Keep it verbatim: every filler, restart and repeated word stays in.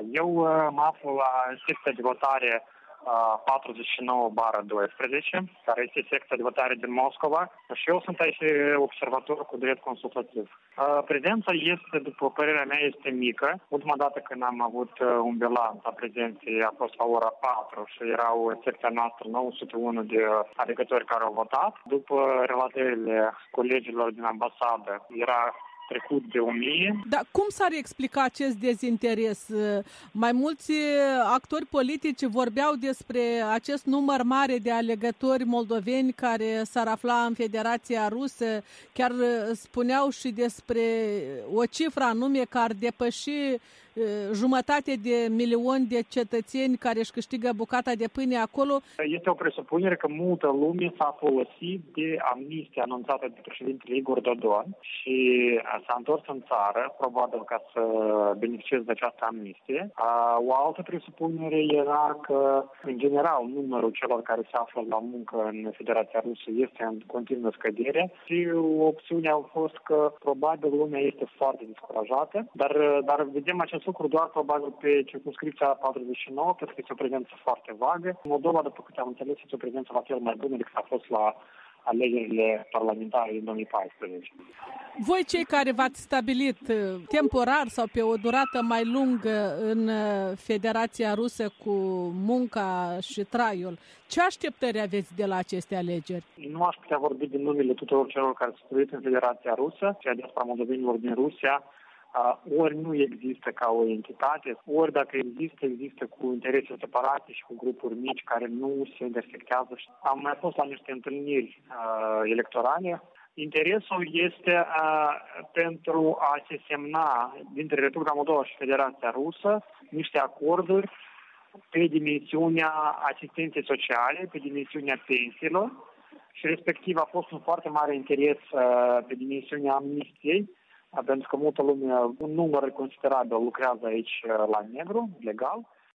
Eu mă aflu la secția de votare patruzeci și nouă bară doisprezece, care este secția de votare din Moscova, și eu sunt aici observator cu drept consultativ. Prezența este, după părerea mea, este mică. Ultima dată când am avut un bilanț a prezenței a fost la ora patru și erau în secția noastră nouă sute unu de alegători care au votat. După relatările colegilor din ambasadă, era trecut de o mie. Dar cum s-ar explica acest dezinteres? Mai mulți actori politici vorbeau despre acest număr mare de alegători moldoveni care s-ar afla în Federația Rusă. Chiar spuneau și despre o cifră anume care ar depăși jumătate de milion de cetățeni care își câștigă bucata de pâine acolo. Este o presupunere că multă lume s-a folosit de amnistia anunțată de președintele Igor Dodon și s-a întors în țară, probabil ca să beneficieze de această amnistie. O altă presupunere era că, în general, numărul celor care se află la muncă în Federația Rusă este în continuă scădere și opțiunea a fost că probabil lumea este foarte descurajată, dar, dar vedem acest lucru doar probabil pe circumscripția patruzeci și nouă, pentru că este o prezență foarte vagă. Moldova, după câte am înțeles, este o prezență la fel mai bună decât a fost la alegerile parlamentare din două mii paisprezece. Voi, cei care v-ați stabilit temporar sau pe o durată mai lungă în Federația Rusă cu munca și traiul, ce așteptări aveți de la aceste alegeri? Nu aș putea vorbi din numele tuturor celor care s-au stabilit în Federația Rusă, ceea diaspora moldovenilor din Rusia. Ori nu există ca o entitate, ori dacă există, există cu interese separate și cu grupuri mici care nu se intersectează. Am mai fost la niște întâlniri uh, electorale. Interesul este uh, pentru a se semna dintre Republica Moldova și Federația Rusă niște acorduri pe dimensiunea asistenței sociale, pe dimensiunea pensiilor și respectiv a fost un foarte mare interes uh, pe dimensiunea amnistiei, pentru că multă lume, un număr considerabil lucrează aici la negru, legal.